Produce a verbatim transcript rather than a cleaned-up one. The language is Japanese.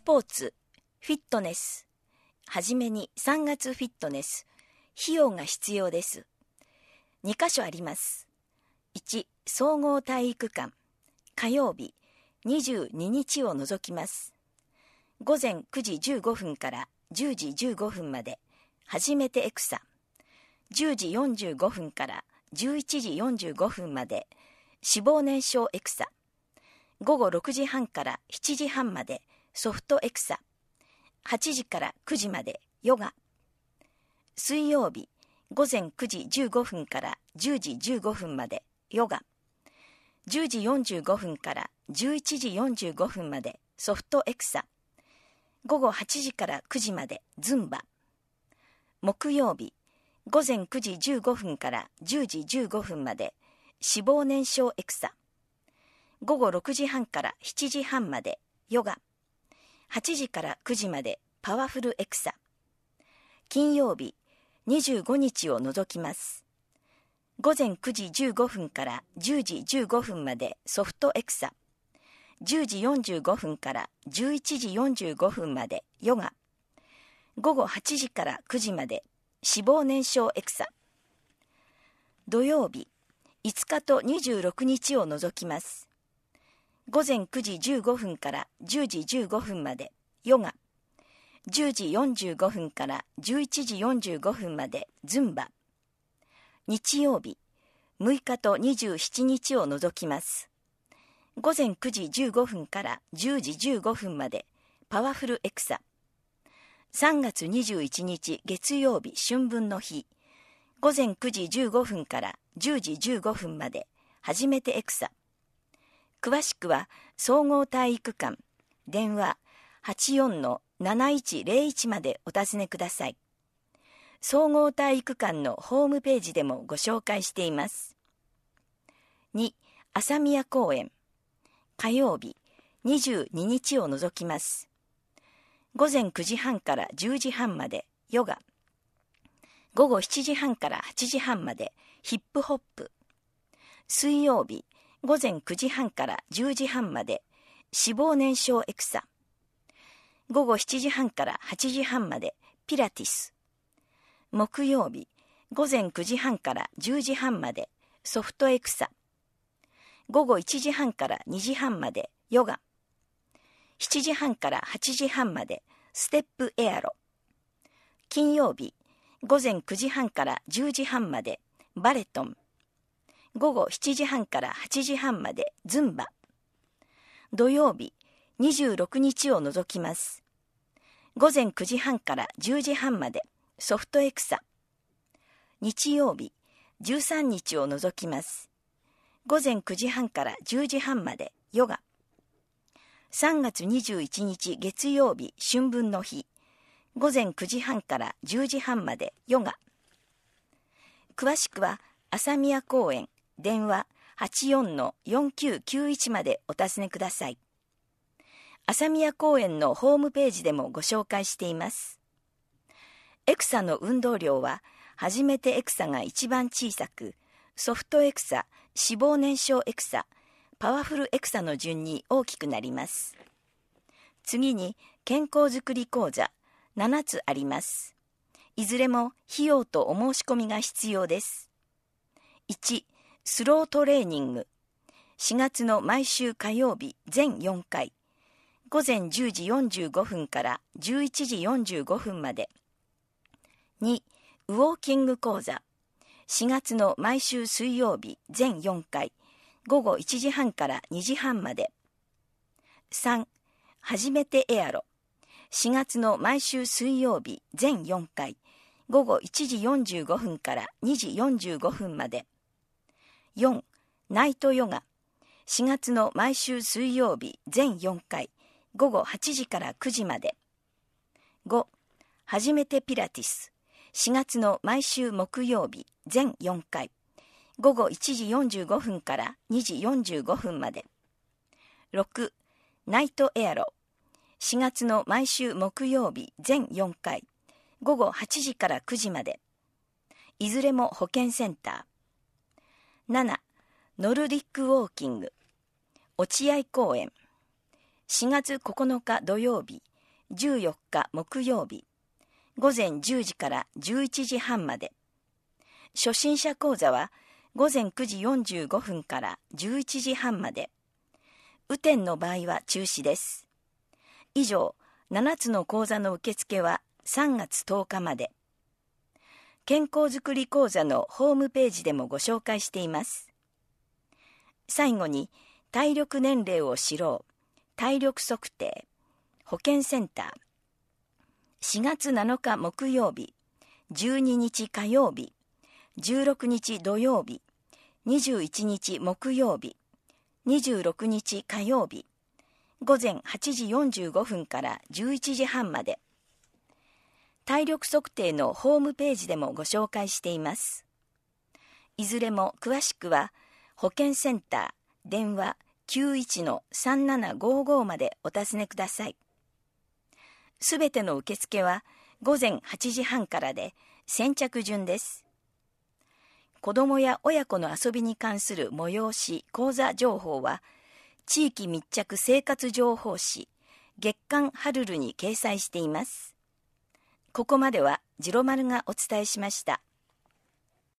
ポーツ、フィットネス。はじめにさんがつフィットネス。費用が必要です。にかしょあります。いち、総合体育館。火曜日、にじゅうににちを除きます。ごぜんくじじゅうごふんからじゅうじじゅうごふんまで、初めてエクサ。じゅうじよんじゅうごふんからじゅういちじよんじゅうごふんまで、脂肪燃焼エクサ。ごごろくじはんからしちじはんまで、ソフトエクサ。はちじからくじまで、ヨガ。水曜日、ごぜんくじじゅうごふんからじゅうじじゅうごふんまで、ヨガ。じゅうじよんじゅうごふんからじゅういちじよんじゅうごふんまで、ソフトエクサ。ごごはちじからくじまで、ズンバ。木曜日、ごぜんくじじゅうごふんからじゅうじじゅうごふんまで、脂肪燃焼エクサ。ごごろくじはんからしちじはんまで、ヨガ。はちじからくじまで、パワフルエクサ。金曜日、にじゅうごにちを除きます。ごぜんくじじゅうごふんからじゅうじじゅうごふんまで、ソフトエクサ。じゅうじよんじゅうごふんからじゅういちじよんじゅうごふんまで、ヨガ。ごごはちじからくじまで、脂肪燃焼エクサ。土曜日、いつかとにじゅうろくにちを除きます。ごぜんくじじゅうごふんからじゅうじじゅうごふんまで、ヨガ。じゅうじよんじゅうごふんからじゅういちじよんじゅうごふんまで、ズンバ。日曜日、むいかとにじゅうしちにちを除きます。ごぜんくじじゅうごふんからじゅうじじゅうごふんまで、パワフルエクサ。さんがつにじゅういちにち月曜日春分の日、ごぜんくじじゅうごふんからじゅうじじゅうごふんまで、初めてエクサ。詳しくは、総合体育館、電話 はちよんのなないちぜろいち までお尋ねください。総合体育館のホームページでもご紹介しています。に、朝宮公園。火曜日、にじゅうににちを除きます。ごぜんくじはんからじゅうじはんまで、ヨガ。ごごしちじはんからはちじはんまで、ヒップホップ。水曜日、ごぜんくじはんからじゅうじはんまで、脂肪燃焼エクサ。ごごしちじはんからはちじはんまで、ピラティス。木曜日、ごぜんくじはんからじゅうじはんまで、ソフトエクサ。ごごいちじはんからにじはんまで、ヨガ。しちじはんからはちじはんまで、ステップエアロ。金曜日、ごぜんくじはんからじゅうじはんまで、バレトン。ごごしちじはんからはちじはんまで、ズンバ。土曜日、にじゅうろくにちを除きます。ごぜんくじはんからじゅうじはんまで、ソフトエクサ。日曜日、じゅうさんにちを除きます。ごぜんくじはんからじゅうじはんまで、ヨガ。さんがつにじゅういちにち月曜日春分の日、ごぜんくじはんからじゅうじはんまで、ヨガ。詳しくは、朝宮公園、電話 はちよんのよんきゅうきゅういち までお尋ねください。朝宮公園のホームページでもご紹介しています。エクサの運動量は、初めてエクサが一番小さく、ソフトエクサ、脂肪燃焼エクサ、パワフルエクサの順に大きくなります。次に、健康づくり講座、ななつあります。いずれも費用とお申し込みが必要です。いち、スロートレーニング。しがつの毎週火曜日全よんかい。ごぜんじゅうじよんじゅうごふんからじゅういちじよんじゅうごふんまで。に、ウォーキング講座。しがつの毎週水曜日全よんかい。ごごいちじはんからにじはんまで。さん、初めてエアロ。しがつの毎週水曜日全よんかい。ごごいちじよんじゅうごふんからにじよんじゅうごふんまで。よん、ナイトヨガ。しがつの毎週水曜日全よんかい。ごごはちじからくじまで。ご、初めてピラティス。しがつの毎週木曜日全よんかい。ごごいちじよんじゅうごふんからにじよんじゅうごふんまで。ろく、ナイトエアロ。しがつの毎週木曜日全よんかい。ごごはちじからくじまで。いずれも保健センター。なな、ノルディックウォーキング。落合公園。しがつここのか土曜日、 じゅうよっか木曜日、ごぜんじゅうじからじゅういちじはんまで。初心者講座はごぜんくじよんじゅうごふんからじゅういちじはんまで。雨天の場合は中止です。以上、ななつの講座の受付はさんがつとおかまで。健康づくり講座のホームページでもご紹介しています。最後に、体力年齢を知ろう、体力測定、保健センター。しがつなのか木曜日、じゅうににち火曜日、じゅうろくにち土曜日、にじゅういちにち木曜日、にじゅうろくにち火曜日、ごぜんはちじよんじゅうごふんからじゅういちじはんまで。体力測定のホームページでもご紹介しています。いずれも詳しくは、保健センター、電話 きゅういちのさんななごーごー までお尋ねください。すべての受付はごぜんはちじはんからで先着順です。子どもや親子の遊びに関する催し、講座情報は、地域密着生活情報誌、月刊ハルルに掲載しています。ここまでは次郎丸がお伝えしました。